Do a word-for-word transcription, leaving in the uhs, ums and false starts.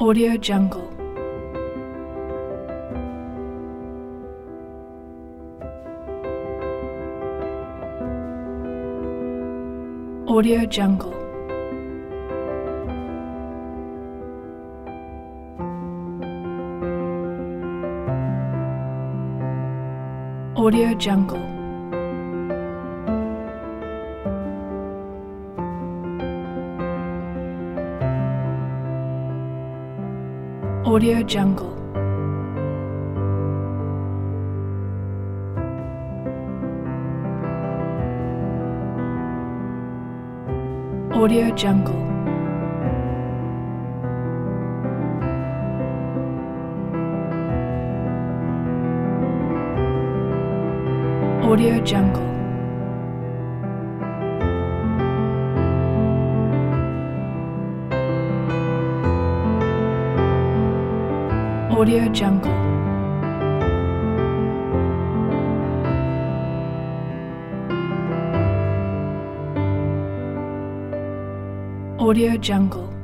Audio Jungle. Audio Jungle. Audio Jungle. Audio Jungle. Audio Jungle. Audio Jungle. Audio Jungle. Audio Jungle.